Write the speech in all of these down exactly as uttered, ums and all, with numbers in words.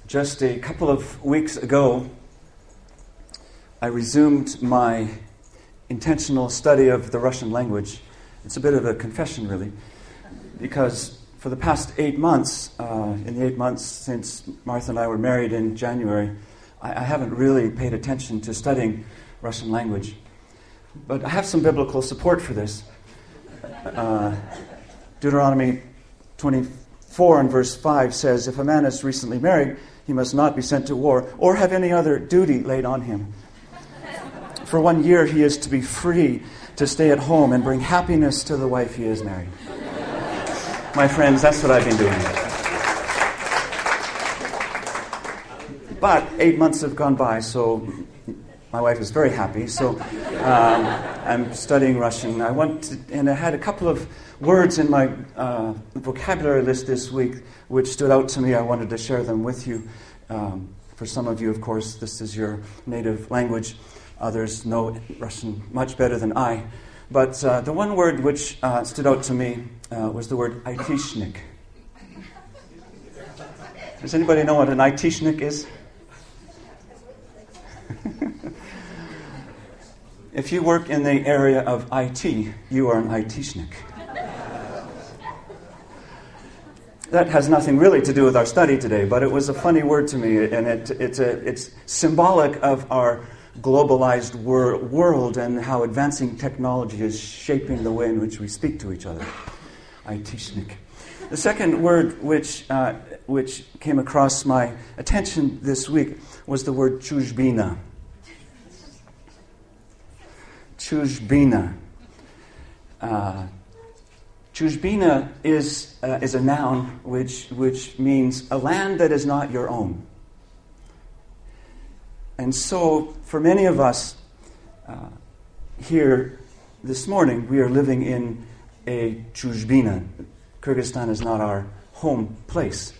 Just a couple of weeks ago, I resumed my intentional study of the Russian language. It's a bit of a confession, really, because for the past eight months, uh, in the eight months since Martha and I were married in January, I, I haven't really paid attention to studying Russian language. But I have some biblical support for this. Uh, Deuteronomy twenty-four and verse five says, "If a man is recently married, he must not be sent to war or have any other duty laid on him. For one year he is to be free to stay at home and bring happiness to the wife he is married." My friends, that's what I've been doing. But eight months have gone by, so my wife is very happy. So um, I'm studying Russian. I want to, and I had a couple of words in my uh, vocabulary list this week which stood out to me. I wanted to share them with you. Um, for some of you, of course, this is your native language. Others know Russian much better than I. But uh, the one word which uh, stood out to me uh, was the word "айтишник." Does anybody know what an айтишник is? If you work in the area of I T, you are an айтишник. That has nothing really to do with our study today, but it was a funny word to me, and it, it's, a, it's symbolic of our globalized wor- world and how advancing technology is shaping the way in which we speak to each other. айтишник. The second word which uh, which came across my attention this week was the word chuzhbina. Chuzhbina. Uh, chuzhbina is uh, is a noun which which means a land that is not your own. And so, for many of us uh, here this morning, we are living in a chuzhbina. Kyrgyzstan is not our home place.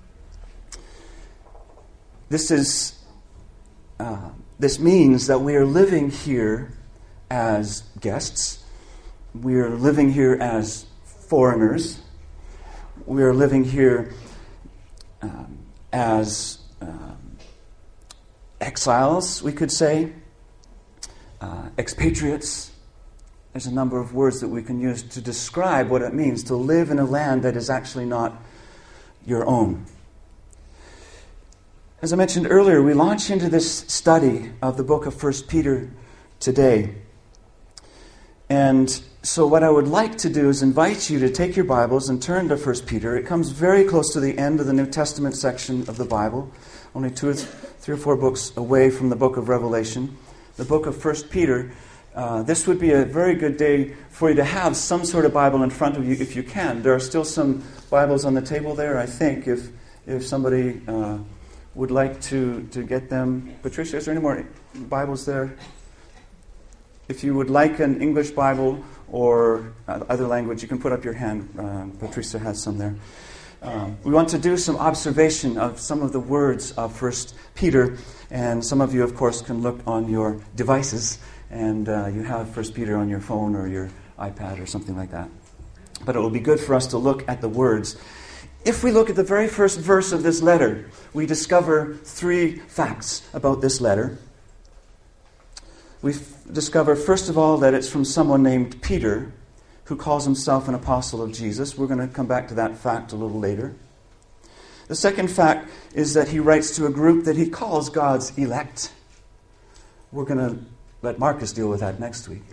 This is uh, this means that we are living here as guests. We are living here as foreigners. We are living here um, as um, exiles, we could say, uh, expatriates. There's a number of words that we can use to describe what it means to live in a land that is actually not your own. As I mentioned earlier, we launch into this study of the book of First Peter today. And so what I would like to do is invite you to take your Bibles and turn to First Peter. It comes very close to the end of the New Testament section of the Bible, only two or th- three or four books away from the book of Revelation. The book of First Peter. Uh, this would be a very good day for you to have some sort of Bible in front of you if you can. There are still some Bibles on the table there, I think, if if somebody uh, would like to, to get them. Patricia, is there any more Bibles there? If you would like an English Bible or other language, you can put up your hand. Uh, Patricia has some there. Um, we want to do some observation of some of the words of First Peter, and some of you, of course, can look on your devices, and uh, you have First Peter on your phone or your iPad or something like that. But it will be good for us to look at the words. If we look at the very first verse of this letter, we discover three facts about this letter. We f- discover, first of all, that it's from someone named Peter, who calls himself an apostle of Jesus. We're going to come back to that fact a little later. The second fact is that he writes to a group that he calls God's elect. We're going to let Marcus deal with that next week.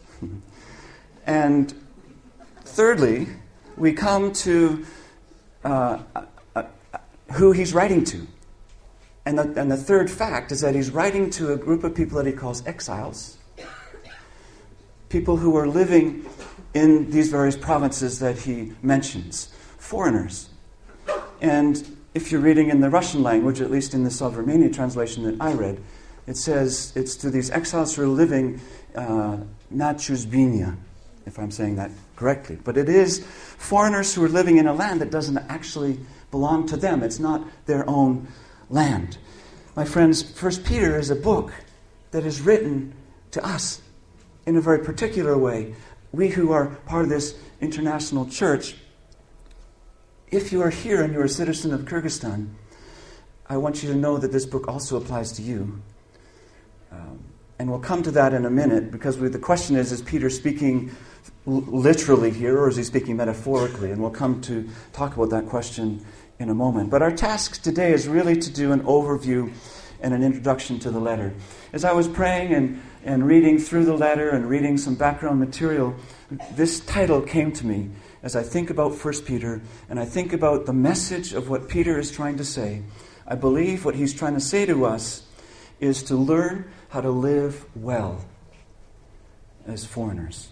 And thirdly, we come to uh, uh, uh, who he's writing to. And the, and the third fact is that he's writing to a group of people that he calls exiles. People who are living in these various provinces that he mentions. Foreigners. And if you're reading in the Russian language, at least in the Sovremeny translation that I read, it says it's to these exiles who are living uh, na chuzhbina, if I'm saying that correctly. But it is foreigners who are living in a land that doesn't actually belong to them. It's not their own land. My friends, First Peter is a book that is written to us in a very particular way. We who are part of this international church, if you are here and you're a citizen of Kyrgyzstan, I want you to know that this book also applies to you. Um, and we'll come to that in a minute, because we, the question is, is Peter speaking l- literally here, or is he speaking metaphorically? And we'll come to talk about that question in a moment. But our task today is really to do an overview and an introduction to the letter. As I was praying and, and reading through the letter and reading some background material, this title came to me as I think about First Peter, and I think about the message of what Peter is trying to say. I believe what he's trying to say to us is to learn how to live well as foreigners.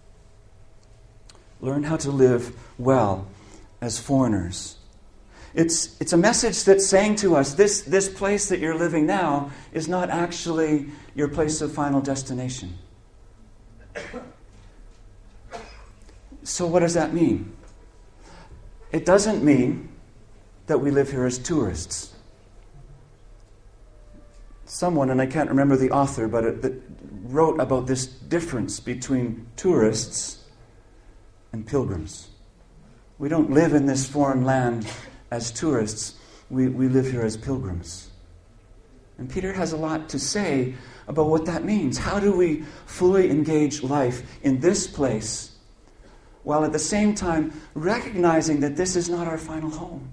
Learn how to live well as foreigners. It's, it's a message that's saying to us, this, this place that you're living now is not actually your place of final destination. So what does that mean? It doesn't mean that we live here as tourists. Someone, and I can't remember the author, but it, that wrote about this difference between tourists and pilgrims. We don't live in this foreign land as tourists. We, we live here as pilgrims. And Peter has a lot to say about what that means. How do we fully engage life in this place, while at the same time recognizing that this is not our final home?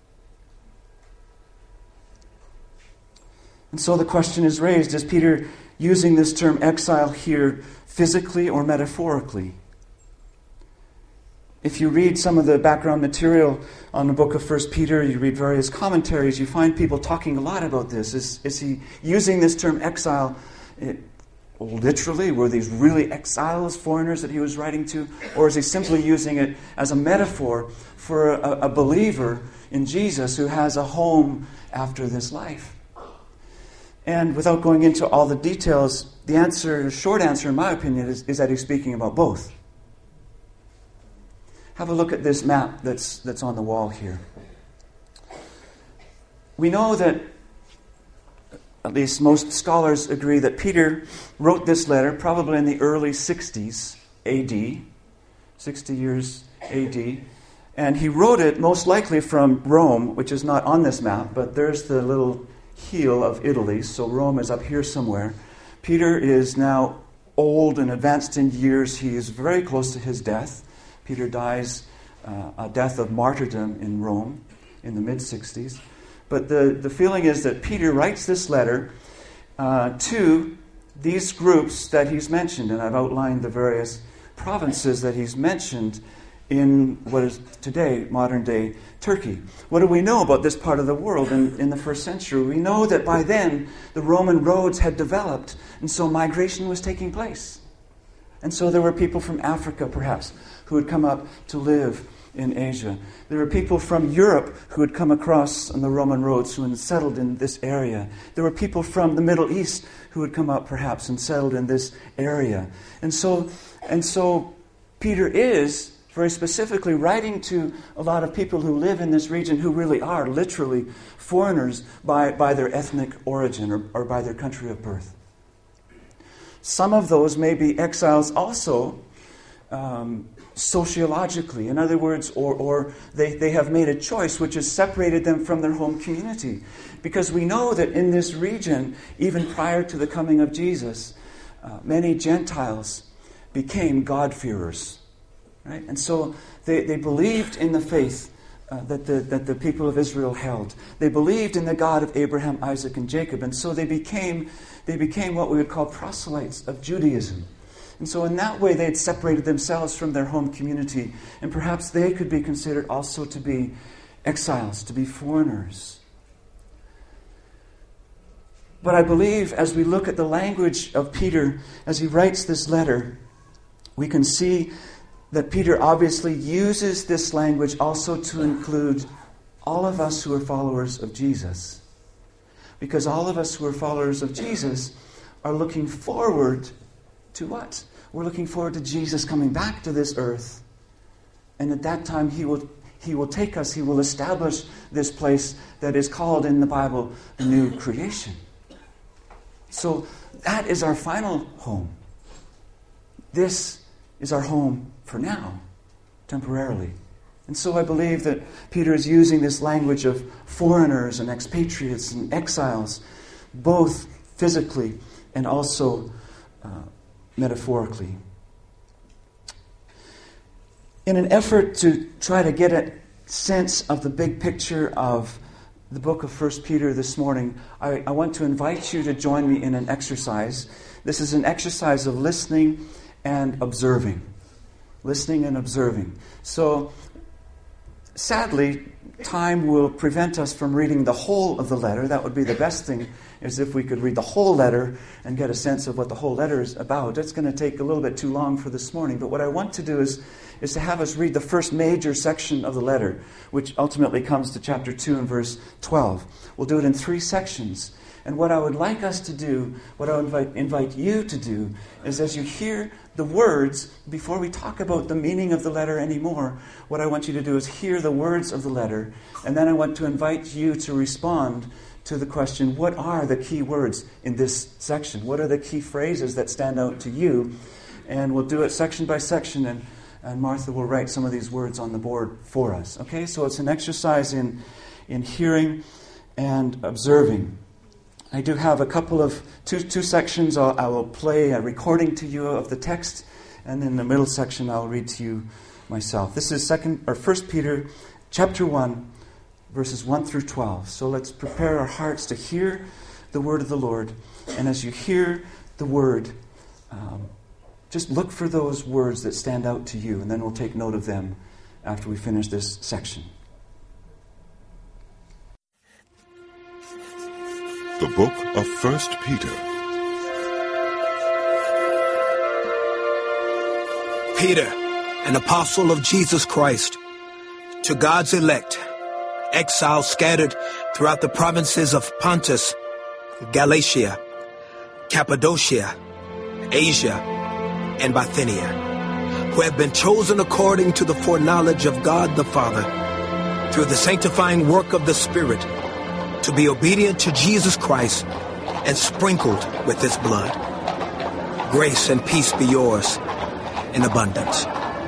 And so the question is raised, is Peter using this term exile here physically or metaphorically? If you read some of the background material on the book of First Peter, you read various commentaries, you find people talking a lot about this. Is, is he using this term exile it, literally? Were these really exiles, foreigners that he was writing to? Or is he simply using it as a metaphor for a, a believer in Jesus who has a home after this life? And without going into all the details, the answer, the short answer in my opinion, is, is that he's speaking about both. Have a look at this map that's that's on the wall here. We know that, at least most scholars agree, that Peter wrote this letter probably in the early sixties A D, sixty years A D, and he wrote it most likely from Rome, which is not on this map, but there's the little heel of Italy, so Rome is up here somewhere. Peter is now old and advanced in years. He is very close to his death. Peter dies uh, a death of martyrdom in Rome in the mid-sixties. But the, the feeling is that Peter writes this letter uh, to these groups that he's mentioned, and I've outlined the various provinces that he's mentioned in what is today modern-day Turkey. What do we know about this part of the world in, in the first century? We know that by then the Roman roads had developed, and so migration was taking place. And so there were people from Africa, perhaps, who had come up to live in Asia. There were people from Europe who had come across on the Roman roads who had settled in this area. There were people from the Middle East who had come up, perhaps, and settled in this area. And so, and so Peter is very specifically writing to a lot of people who live in this region who really are literally foreigners by, by their ethnic origin or, or by their country of birth. Some of those may be exiles also um, sociologically. In other words, or, or they, they have made a choice which has separated them from their home community. Because we know that in this region, even prior to the coming of Jesus, uh, many Gentiles became God-fearers. Right? And so they, they believed in the faith uh, that, the, that the people of Israel held. They believed in the God of Abraham, Isaac, and Jacob. And so they became, they became what we would call proselytes of Judaism. And so in that way they had separated themselves from their home community. And perhaps they could be considered also to be exiles, to be foreigners. But I believe as we look at the language of Peter, as he writes this letter, we can see that Peter obviously uses this language also to include all of us who are followers of Jesus. Because all of us who are followers of Jesus are looking forward to what? We're looking forward to Jesus coming back to this earth. And at that time he will, he will take us, he will establish this place that is called in the Bible the new creation. So that is our final home. This is our home for now, temporarily. And so I believe that Peter is using this language of foreigners and expatriates and exiles, both physically and also uh, metaphorically. In an effort to try to get a sense of the big picture of the book of First Peter this morning, I, I want to invite you to join me in an exercise. This is an exercise of listening and observing. Listening and observing. So, sadly, time will prevent us from reading the whole of the letter. That would be the best thing, is if we could read the whole letter and get a sense of what the whole letter is about. That's going to take a little bit too long for this morning. But what I want to do is, is to have us read the first major section of the letter, which ultimately comes to chapter two and verse twelve. We'll do it in three sections. And what I would like us to do, what I would invite, invite you to do, is as you hear the words, before we talk about the meaning of the letter anymore, what I want you to do is hear the words of the letter, and then I want to invite you to respond to the question, what are the key words in this section? What are the key phrases that stand out to you? And we'll do it section by section, and, and Martha will write some of these words on the board for us. Okay, so it's an exercise in, in hearing and observing. I do have a couple of two two sections. I'll, I will play a recording to you of the text, and in the middle section I'll read to you myself. This is second or First Peter, chapter one, verses one through twelve. So let's prepare our hearts to hear the word of the Lord, and as you hear the word, um, just look for those words that stand out to you, and then we'll take note of them after we finish this section. The book of First Peter. Peter, an apostle of Jesus Christ, to God's elect, exiles scattered throughout the provinces of Pontus, Galatia, Cappadocia, Asia, and Bithynia, who have been chosen according to the foreknowledge of God the Father, through the sanctifying work of the Spirit, to be obedient to Jesus Christ and sprinkled with His blood. Grace and peace be yours in abundance.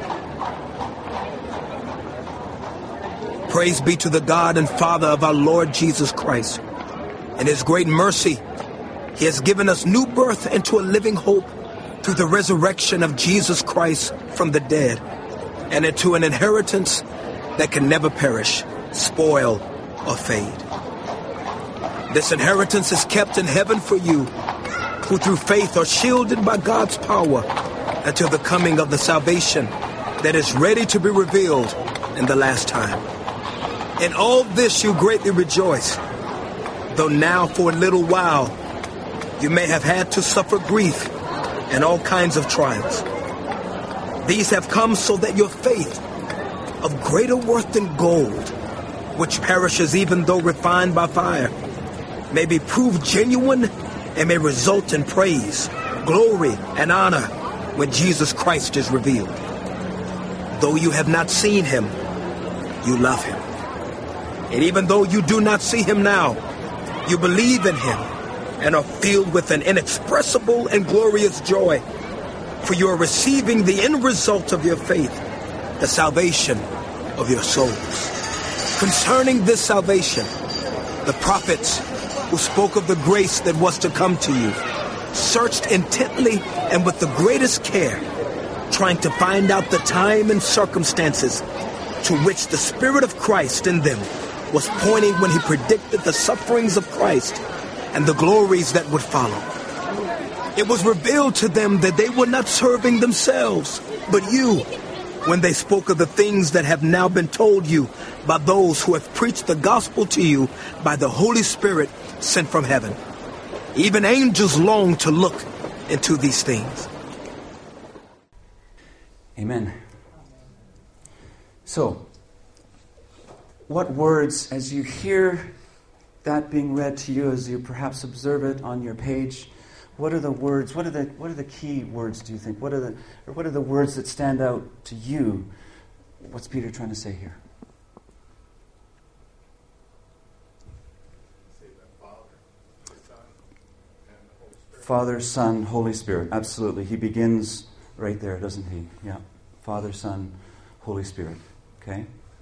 Praise be to the God and Father of our Lord Jesus Christ. In His great mercy, He has given us new birth into a living hope through the resurrection of Jesus Christ from the dead, and into an inheritance that can never perish, spoil, or fade. This inheritance is kept in heaven for you, who through faith are shielded by God's power until the coming of the salvation that is ready to be revealed in the last time. In all this you greatly rejoice, though now for a little while you may have had to suffer grief and all kinds of trials. These have come so that your faith, of greater worth than gold, which perishes even though refined by fire, may be proved genuine and may result in praise, glory, and honor when Jesus Christ is revealed. Though you have not seen Him, you love Him. And even though you do not see Him now, you believe in Him and are filled with an inexpressible and glorious joy, for you are receiving the end result of your faith, the salvation of your souls. Concerning this salvation, the prophets who spoke of the grace that was to come to you searched intently and with the greatest care, trying to find out the time and circumstances to which the Spirit of Christ in them was pointing when He predicted the sufferings of Christ and the glories that would follow. It was revealed to them that they were not serving themselves, but you, when they spoke of the things that have now been told you by those who have preached the gospel to you by the Holy Spirit sent from heaven. Even angels long to look into these things. Amen. So, what words, as you hear that being read to you, as you perhaps observe it on your page, what are the words, what are the what are the key words, do you think? What are the or what are the words that stand out to you? What's Peter trying to say here? Father, Son, Holy Spirit. Absolutely. He begins right there, doesn't he? Yeah. Father, Son, Holy Spirit. Okay?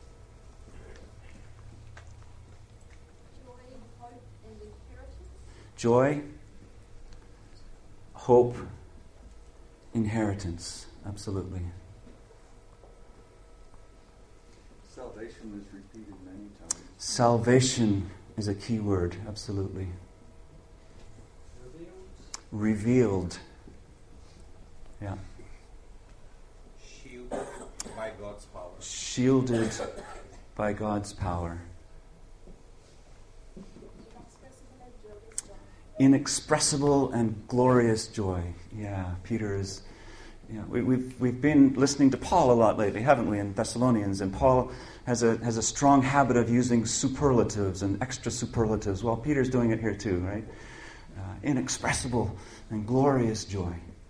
joy, hope, inheritance. Absolutely. Salvation is repeated many times. Salvation is a key word. Absolutely. Revealed. Yeah. Shielded by God's power. Shielded by God's power. Inexpressible and glorious joy. Yeah, Peter is. Yeah, we, we've we've been listening to Paul a lot lately, haven't we, in Thessalonians? And Paul has a has a strong habit of using superlatives and extra superlatives. Well, Peter's doing it here too, right? Uh, inexpressible and glorious joy.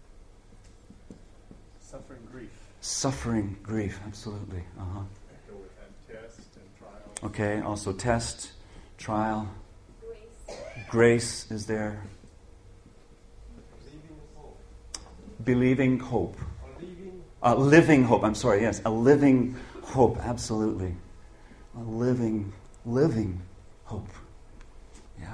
Suffering grief. Suffering grief, absolutely. Uh-huh. Go with that, test and trial. Okay, also test, trial. Grace. Grace is there. Believing hope. Believing hope. Or living. A living hope, I'm sorry, yes. A living hope, absolutely. A living, living hope. Yeah.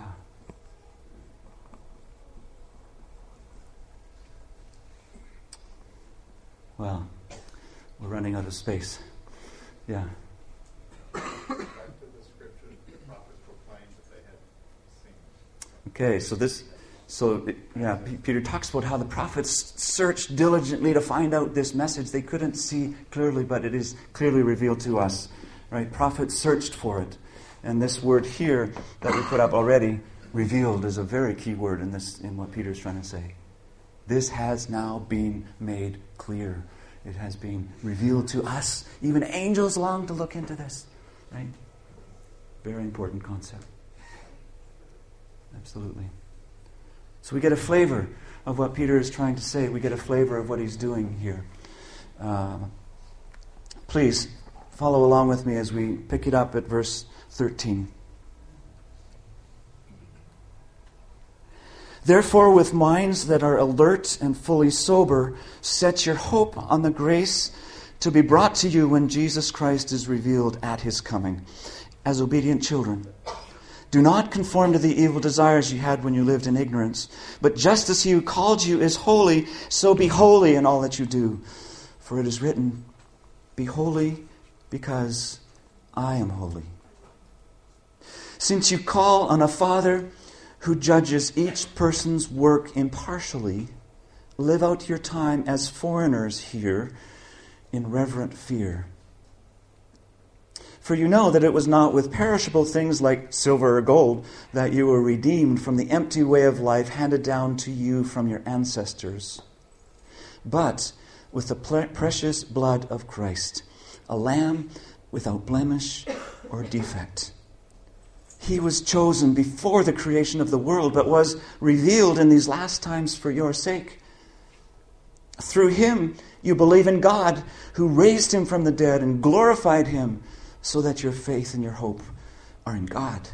Well, we're running out of space. Yeah. Back to the scriptures, the prophet proclaimed that they had seen. Okay, so this, so it, yeah, P- Peter talks about how the prophets searched diligently to find out this message. They couldn't see clearly, but it is clearly revealed to us, right? Prophets searched for it, and this word here that we put up already, revealed, is a very key word in this, in what Peter's trying to say. This has now been made clear. It has been revealed to us. Even angels long to look into this, right? Very important concept. Absolutely. So we get a flavor of what Peter is trying to say. We get a flavor of what he's doing here. Uh, please follow along with me as we pick it up at verse thirteen. Therefore, with minds that are alert and fully sober, set your hope on the grace to be brought to you when Jesus Christ is revealed at his coming. As obedient children, do not conform to the evil desires you had when you lived in ignorance, but just as he who called you is holy, so be holy in all that you do. For it is written, be holy because I am holy. Since you call on a Father who judges each person's work impartially, live out your time as foreigners here in reverent fear. For you know that it was not with perishable things like silver or gold that you were redeemed from the empty way of life handed down to you from your ancestors, but with the ple- precious blood of Christ, a lamb without blemish or defect. He was chosen before the creation of the world, but was revealed in these last times for your sake. Through him you believe in God, who raised him from the dead and glorified him, so that your faith and your hope are in God.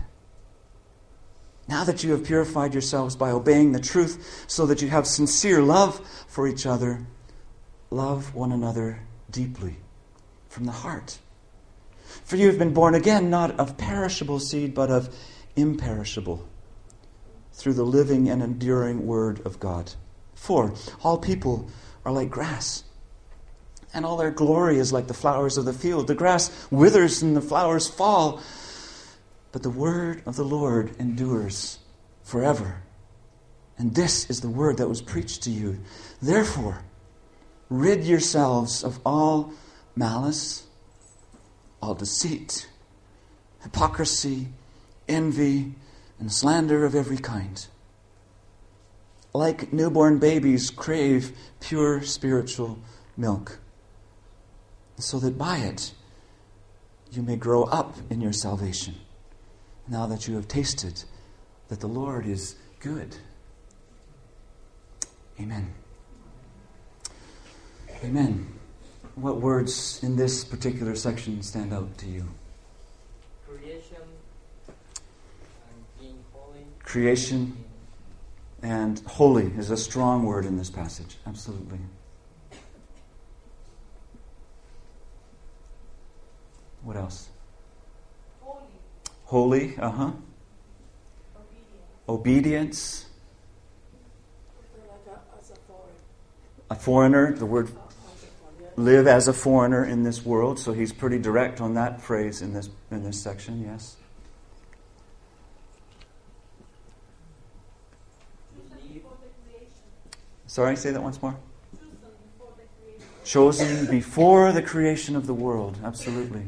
Now that you have purified yourselves by obeying the truth, so that you have sincere love for each other, love one another deeply from the heart. For you have been born again, not of perishable seed, but of imperishable, through the living and enduring word of God. For all people are like grass, and all their glory is like the flowers of the field. The grass withers and the flowers fall, but the word of the Lord endures forever. And this is the word that was preached to you. Therefore, rid yourselves of all malice, all deceit, hypocrisy, envy, and slander of every kind. Like newborn babies, crave pure spiritual milk, so that by it you may grow up in your salvation, now that you have tasted that the Lord is good. Amen. Amen. What words in this particular section stand out to you? Creation and being holy. Creation and holy is a strong word in this passage. Absolutely. What else? Holy. Holy, uh-huh. Obedience. obedience. Like a, as a foreign. A foreigner, the word live as a foreigner in this world. So he's pretty direct on that phrase in this in this section, yes. Sorry, say that once more. Chosen before the creation of the world, absolutely.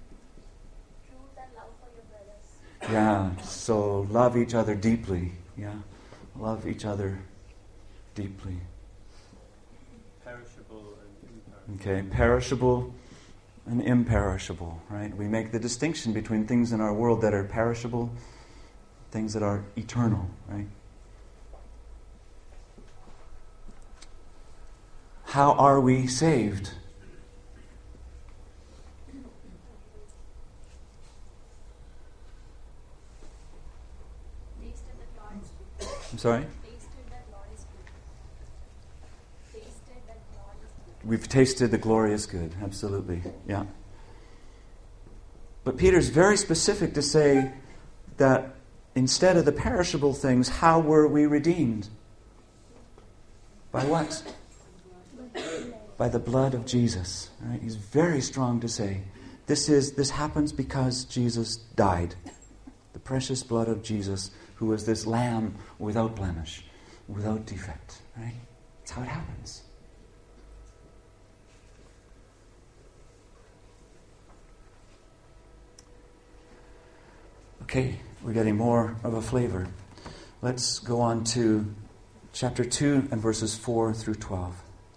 Yeah, so love each other deeply. Yeah, love each other deeply. Perishable and imperishable. Okay, perishable and imperishable, right? We make the distinction between things in our world that are perishable, things that are eternal, right? How are we saved? I'm sorry? We've tasted the glorious good, absolutely, yeah. But Peter's very specific to say that instead of the perishable things, how were we redeemed? By what? By the blood of Jesus. Right? He's very strong to say, this is this happens because Jesus died. The precious blood of Jesus, who was this lamb without blemish, without defect. Right? That's how it happens. Okay, we're getting more of a flavor. Let's go on to chapter two and verses four through twelve.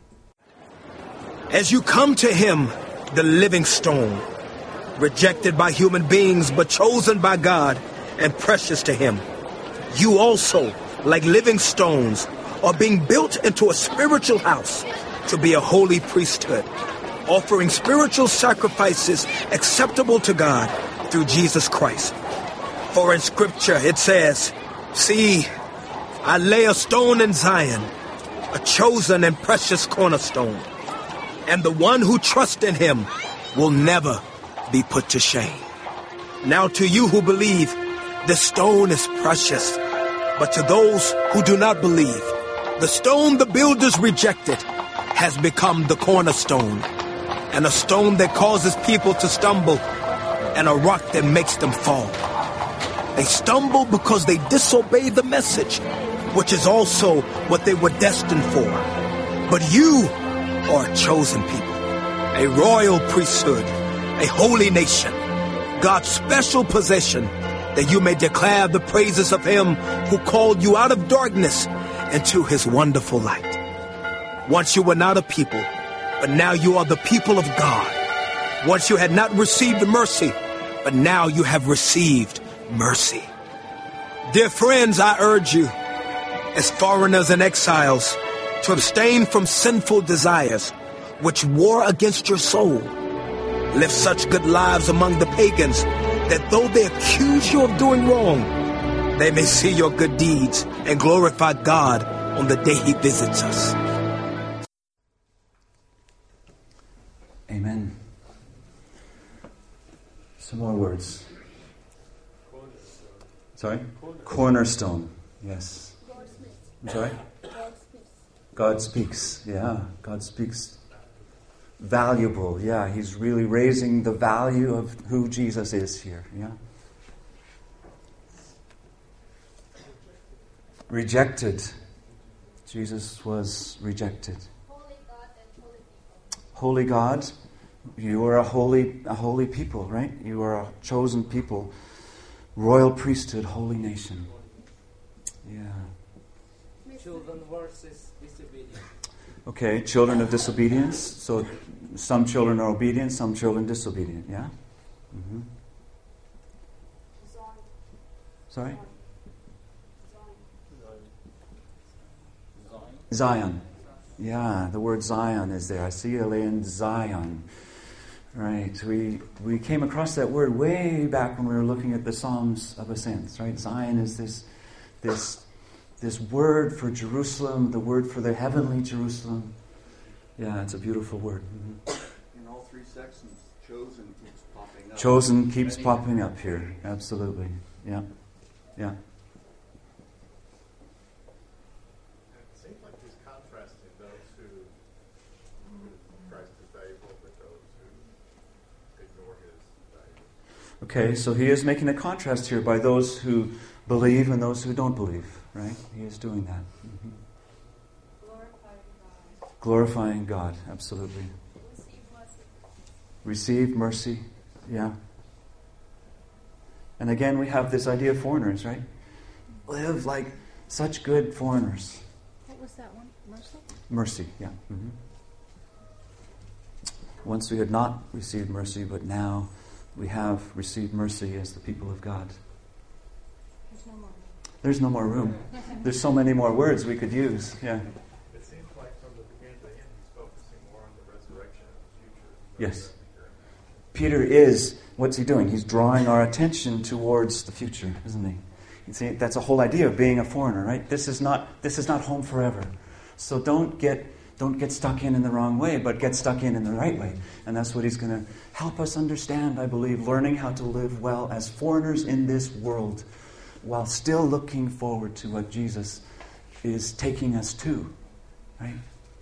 As you come to him, the living stone, rejected by human beings but chosen by God and precious to him, you also, like living stones, are being built into a spiritual house to be a holy priesthood, offering spiritual sacrifices acceptable to God through Jesus Christ. For in Scripture it says, "See, I lay a stone in Zion, a chosen and precious cornerstone, and the one who trusts in him will never be put to shame." Now to you who believe, the stone is precious. But to those who do not believe, the stone the builders rejected has become the cornerstone, and a stone that causes people to stumble, and a rock that makes them fall. They stumble because they disobey the message, which is also what they were destined for. But you are a chosen people, a royal priesthood, a holy nation, God's special possession, that you may declare the praises of him who called you out of darkness into his wonderful light. Once you were not a people, but now you are the people of God. Once you had not received mercy, but now you have received mercy. Dear friends, I urge you, as foreigners and exiles, to abstain from sinful desires which war against your soul. Live such good lives among the pagans that though they accuse you of doing wrong, they may see your good deeds and glorify God on the day he visits us. Amen. Some more words. Sorry? Cornerstone. Yes. I'm sorry? God speaks. Yeah, God speaks. Valuable. Yeah, he's really raising the value of who Jesus is here. Yeah. Rejected. Jesus was rejected. Holy God and holy people. Holy God, you are a holy, a holy people, right? You are a chosen people, royal priesthood, holy nation. Yeah. Children versus disobedience. Okay, children of disobedience. So some children are obedient, some children disobedient. Yeah. Mm-hmm. Sorry. Zion. Yeah, the word Zion is there. I see you laying Zion. Right. We we came across that word way back when we were looking at the Psalms of Ascents, right? Zion is this this this word for Jerusalem, the word for the heavenly Jerusalem. Yeah, it's a beautiful word. Mm-hmm. In all three sections, chosen keeps popping up. Chosen keeps popping up here. Absolutely. Yeah. Yeah. Okay, so he is making a contrast here by those who believe and those who don't believe, right? He is doing that. Mm-hmm. Glorifying God. Glorifying God, absolutely. Receive mercy. Receive mercy, yeah. And again, we have this idea of foreigners, right? Live like such good foreigners. What was that one? Mercy? Mercy, yeah. Mm-hmm. Once we had not received mercy, but now we have received mercy as the people of God. There's no more. There's no more room. There's so many more words we could use, yeah. It seems like from the beginning to the end, he's focusing more on the resurrection of the future. Yes. Peter is, what's he doing? He's drawing our attention towards the future, isn't he? You see, that's the whole idea of being a foreigner, right? This is not this is not home forever. So don't get don't get stuck in in the wrong way, but get stuck in in the right way. And that's what he's going to help us understand, I believe, learning how to live well as foreigners in this world while still looking forward to what Jesus is taking us to, right?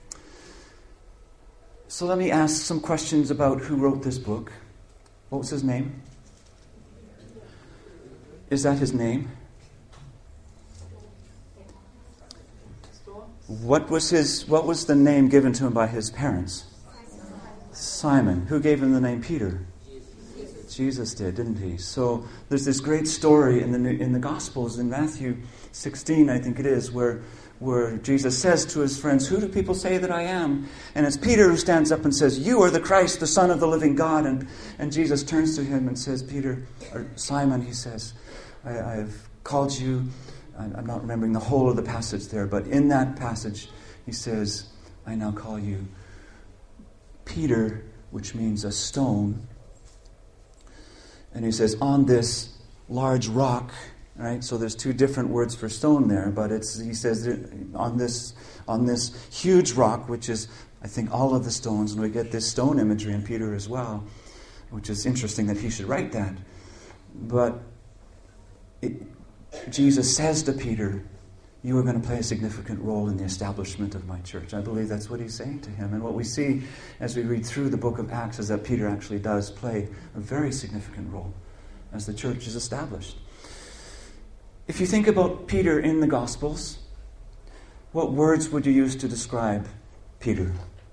So let me ask some questions about who wrote this book. What was his name? Is that his name? What was his? What was the name given to him by his parents? Simon. Who gave him the name Peter? Jesus, Jesus did, didn't he? So there's this great story in the in the Gospels in Matthew sixteen, I think it is, where where Jesus says to his friends, "Who do people say that I am?" And it's Peter who stands up and says, "You are the Christ, the Son of the living God." And and Jesus turns to him and says, "Peter, or Simon," he says, I, "I've called you." I'm not remembering the whole of the passage there, but in that passage, he says, "I now call you Peter," which means a stone. And he says, "On this large rock," right? So there's two different words for stone there, but it's he says on this on this huge rock, which is I think all of the stones, and we get this stone imagery in Peter as well, which is interesting that he should write that. But it, Jesus says to Peter, "You are going to play a significant role in the establishment of my church." I believe that's what he's saying to him. And what we see as we read through the book of Acts is that Peter actually does play a very significant role as the church is established. If you think about Peter in the Gospels, what words would you use to describe Peter?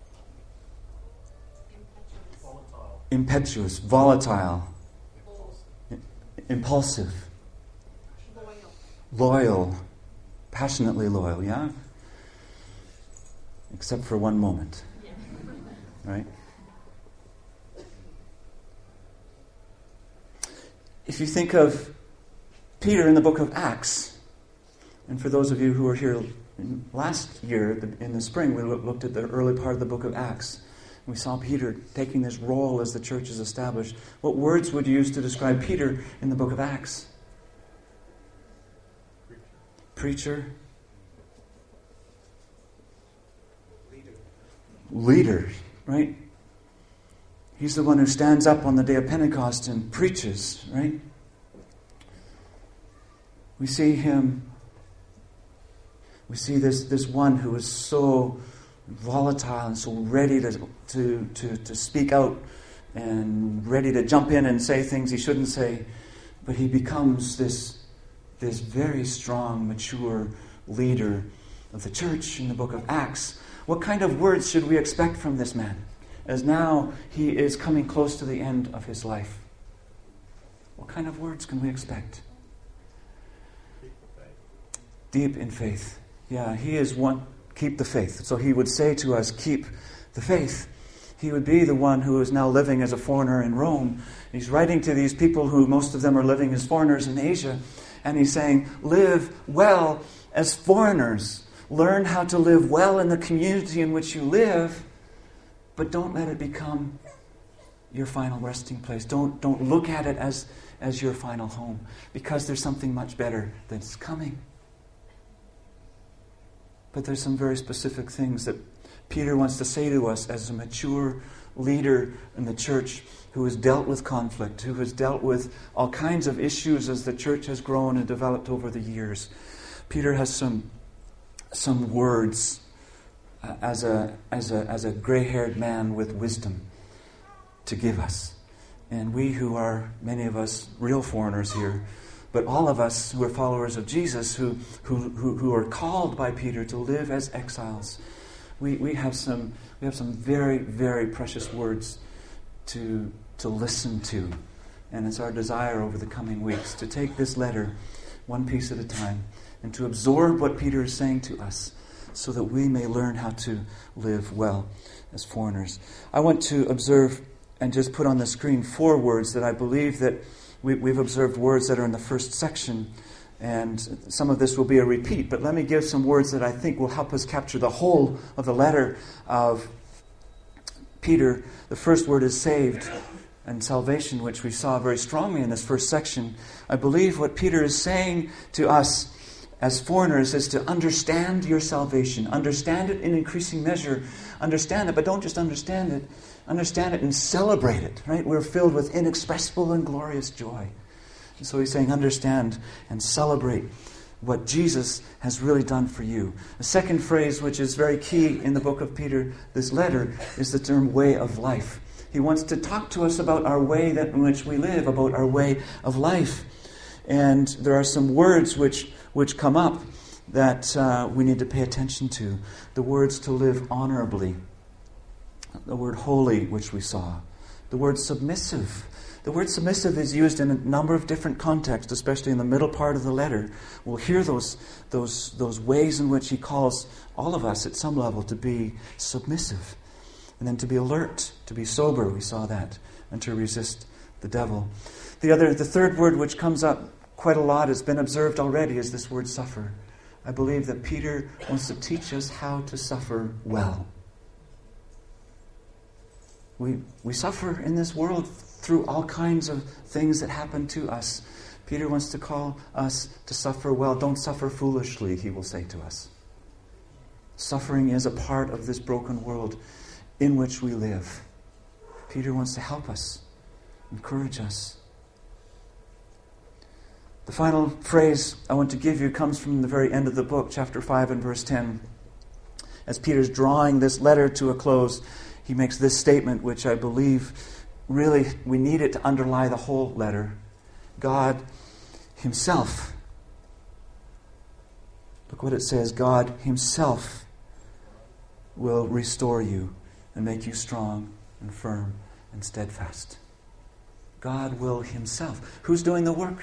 Volatile. Impetuous, volatile, impulsive, loyal, passionately loyal, yeah? Except for one moment, right? If you think of Peter in the book of Acts, and for those of you who were here last year in the spring, we looked at the early part of the book of Acts. We saw Peter taking this role as the church is established. What words would you use to describe Peter in the book of Acts? Preacher. Leader. Leader, right? He's the one who stands up on the day of Pentecost and preaches, right? We see him, we see this, this one who is so volatile and so ready to, to, to, to speak out and ready to jump in and say things he shouldn't say, but he becomes this this very strong, mature leader of the church in the book of Acts. What kind of words should we expect from this man as now he is coming close to the end of his life? What kind of words can we expect? Deep in faith. Yeah, he is one, keep the faith. So he would say to us, keep the faith. He would be the one who is now living as a foreigner in Rome. He's writing to these people who most of them are living as foreigners in Asia. And he's saying, live well as foreigners. Learn how to live well in the community in which you live, but don't let it become your final resting place. Don't, don't look at it as, as your final home, because there's something much better that's coming. But there's some very specific things that Peter wants to say to us as a mature leader in the church who has dealt with conflict, who has dealt with all kinds of issues as the church has grown and developed over the years. Peter has some some words uh, as a as a as a gray-haired man with wisdom to give us. And we who are, many of us, real foreigners here, but all of us who are followers of Jesus, who who who, who are called by Peter to live as exiles, we, we have some we have some very, very precious words to to listen to. And it's our desire over the coming weeks to take this letter one piece at a time and to absorb what Peter is saying to us so that we may learn how to live well as foreigners. I want to observe and just put on the screen four words that I believe that we, we've observed words that are in the first section, and some of this will be a repeat, but let me give some words that I think will help us capture the whole of the letter of Peter. The first word is saved and salvation, which we saw very strongly in this first section. I believe what Peter is saying to us as foreigners is to understand your salvation. Understand it in increasing measure. Understand it, but don't just understand it. Understand it and celebrate it, right? We're filled with inexpressible and glorious joy. And so he's saying understand and celebrate what Jesus has really done for you. The second phrase, which is very key in the book of Peter, this letter, is the term way of life. He wants to talk to us about our way that in which we live, about our way of life. And there are some words which, which come up that uh, we need to pay attention to. The words to live honorably. The word holy, which we saw. The word submissive. The word submissive is used in a number of different contexts, especially in the middle part of the letter. We'll hear those, those, those ways in which he calls all of us at some level to be submissive. And then to be alert, to be sober, we saw that, and to resist the devil. The other, the third word which comes up quite a lot, has been observed already, is this word suffer. I believe that Peter wants to teach us how to suffer well. We we suffer in this world through all kinds of things that happen to us. Peter wants to call us to suffer well. Don't suffer foolishly, he will say to us. Suffering is a part of this broken world in which we live. Peter wants to help us, encourage us. The final phrase I want to give you comes from the very end of the book, chapter five and verse ten. As Peter's drawing this letter to a close, he makes this statement, which I believe really we need it to underlie the whole letter. God himself, look what it says, God himself will restore you and make you strong and firm and steadfast. God will himself. Who's doing the work?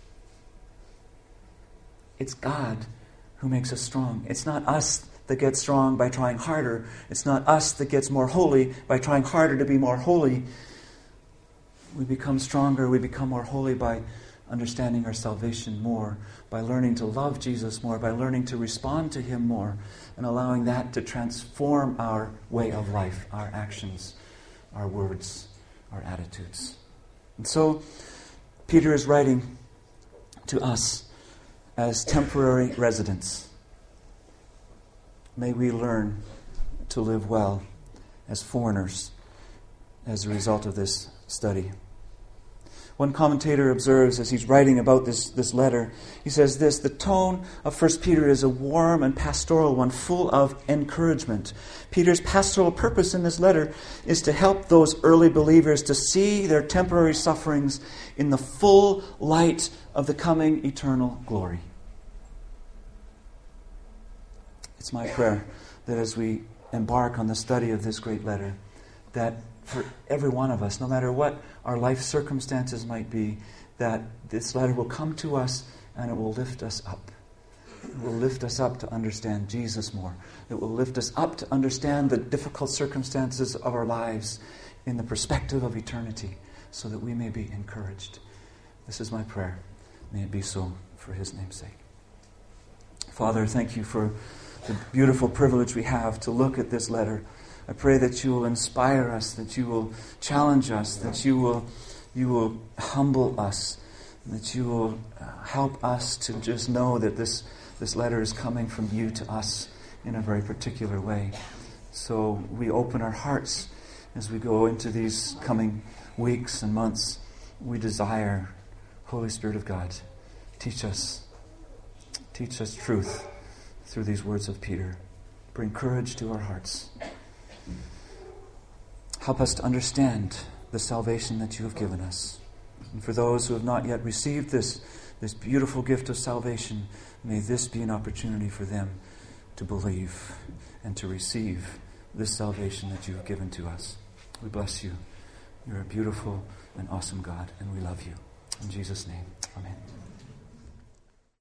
It's God who makes us strong. It's not us that gets strong by trying harder. It's not us that gets more holy by trying harder to be more holy. We become stronger, we become more holy by understanding our salvation more, by learning to love Jesus more, by learning to respond to him more, and allowing that to transform our way of life, our actions, our words, our attitudes. And so, Peter is writing to us as temporary residents. May we learn to live well as foreigners as a result of this study. One commentator observes as he's writing about this, this letter, he says this: the tone of First Peter is a warm and pastoral one, full of encouragement. Peter's pastoral purpose in this letter is to help those early believers to see their temporary sufferings in the full light of the coming eternal glory. It's my prayer that as we embark on the study of this great letter, that for every one of us, no matter what our life circumstances might be, that this letter will come to us and it will lift us up. It will lift us up to understand Jesus more. It will lift us up to understand the difficult circumstances of our lives in the perspective of eternity, so that we may be encouraged. This is my prayer. May it be so for his name's sake. Father, thank you for the beautiful privilege we have to look at this letter. I pray that you will inspire us, that you will challenge us, that you will you will humble us, that you will uh, help us to just know that this, this letter is coming from you to us in a very particular way. So we open our hearts as we go into these coming weeks and months. We desire, Holy Spirit of God, teach us, teach us truth through these words of Peter. Bring courage to our hearts. Help us to understand the salvation that you have given us. And for those who have not yet received this, this beautiful gift of salvation, may this be an opportunity for them to believe and to receive this salvation that you have given to us. We bless you. You're a beautiful and awesome God, and we love you. In Jesus' name, amen.